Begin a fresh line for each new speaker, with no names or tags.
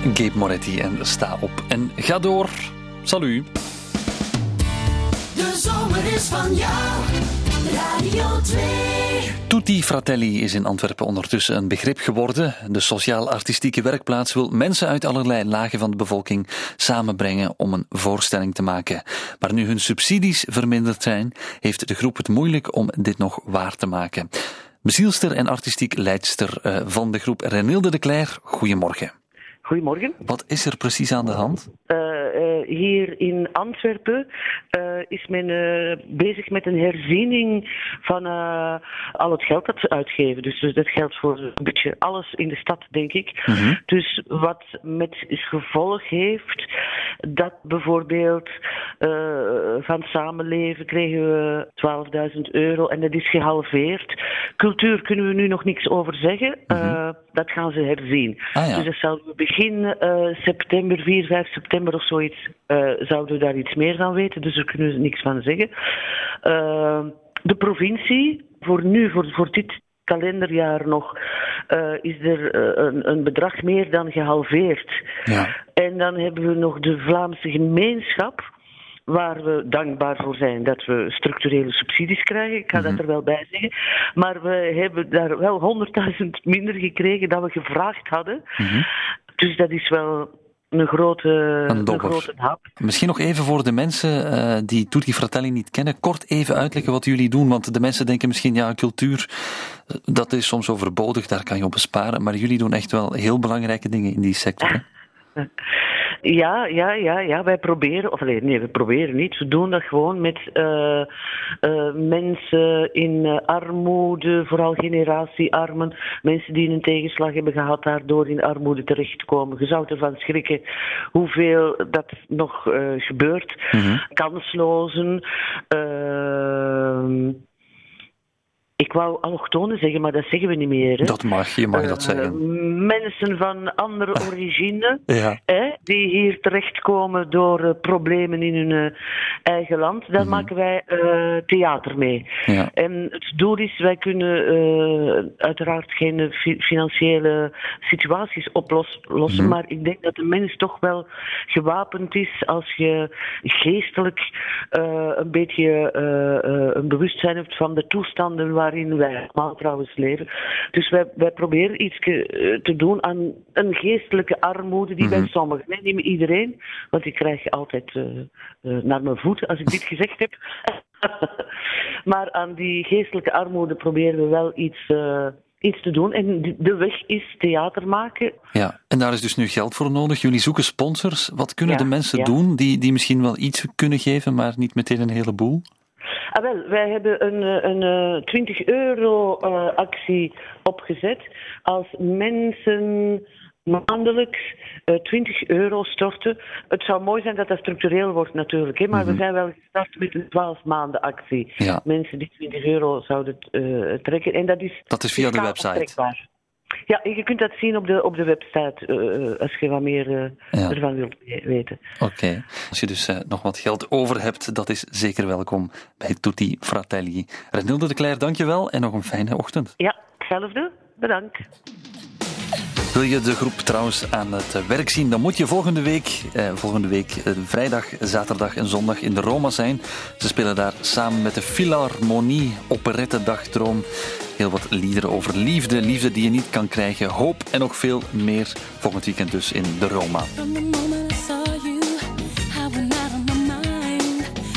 Gabe Moretti en sta op en ga door. Salut.
De zomer is van jou, Radio 2.
Tutti Fratelli is in Antwerpen ondertussen een begrip geworden. De sociaal-artistieke werkplaats wil mensen uit allerlei lagen van de bevolking samenbrengen om een voorstelling te maken. Maar nu hun subsidies verminderd zijn, heeft de groep het moeilijk om dit nog waar te maken. Bezielster en artistiek leidster van de groep Renilde de Cler, goedemorgen.
Goedemorgen.
Wat is er precies aan de hand?
Hier in Antwerpen is men bezig met een herziening van al het geld dat ze uitgeven. Dus dat geldt voor een beetje alles in de stad, denk ik. Mm-hmm. Dus wat met gevolg heeft dat bijvoorbeeld van Samenleven kregen we €12.000 en dat is gehalveerd. Cultuur kunnen we nu nog niks over zeggen. Dat gaan ze herzien. Ah, ja. Dus dat zal begin september, 4, 5 september of zoiets, zouden we daar iets meer van weten. Dus daar kunnen we niks van zeggen. De provincie, voor dit kalenderjaar nog, is er een bedrag meer dan gehalveerd. Ja. En dan hebben we nog de Vlaamse gemeenschap, waar we dankbaar voor zijn dat we structurele subsidies krijgen. Ik ga dat er wel bij zeggen. Maar we hebben daar wel 100.000 minder gekregen dan we gevraagd hadden. Dus dat is wel een grote hap.
Misschien nog even voor de mensen die Tutti Fratelli niet kennen, kort even uitleggen wat jullie doen. Want de mensen denken misschien, ja, cultuur, dat is soms overbodig, daar kan je op besparen. Maar jullie doen echt wel heel belangrijke dingen in die sector. Hè?
Ja, wij proberen, we proberen niet. We doen dat gewoon met mensen in armoede, vooral generatiearmen, mensen die een tegenslag hebben gehad, daardoor in armoede terechtkomen. Je zou ervan schrikken hoeveel dat nog gebeurt. Kanslozen, ik wou allochtonen zeggen, maar dat zeggen we niet meer. Hè?
Dat mag, je mag dat zeggen.
Mensen van andere origine, die hier terechtkomen door problemen in hun eigen land, daar maken wij theater mee. Ja. En het doel is, wij kunnen uiteraard geen financiële situaties oplossen, maar ik denk dat de mens toch wel gewapend is als je geestelijk een beetje een bewustzijn hebt van de toestanden waarin wij allemaal trouwens leven. Dus wij proberen iets te doen aan een geestelijke armoede die bij sommigen, niet bij iedereen, want ik krijg altijd naar mijn voeten als ik dit gezegd heb. Maar aan die geestelijke armoede proberen we wel iets te doen. En de weg is theater maken.
Ja, en daar is dus nu geld voor nodig. Jullie zoeken sponsors. Wat kunnen de mensen doen die misschien wel iets kunnen geven, maar niet meteen een heleboel?
Wij hebben een €20 actie opgezet. Als mensen maandelijks €20 storten. Het zou mooi zijn dat dat structureel wordt natuurlijk, hè, maar we zijn wel gestart met een 12 maanden actie. Ja. Mensen die €20 zouden trekken. En dat is
via de website.
Ja, je kunt dat zien op de website, als je wat meer ervan wilt weten.
Oké. Als je dus nog wat geld over hebt, dat is zeker welkom bij Tutti Fratelli. Renilde de Cler, dankjewel en nog een fijne ochtend.
Ja, hetzelfde. Bedankt.
Wil je de groep trouwens aan het werk zien, dan moet je volgende week vrijdag, zaterdag en zondag in de Roma zijn. Ze spelen daar samen met de Philharmonie Operette Dagdroom. Heel wat liederen over liefde die je niet kan krijgen, hoop en nog veel meer volgend weekend dus in de Roma.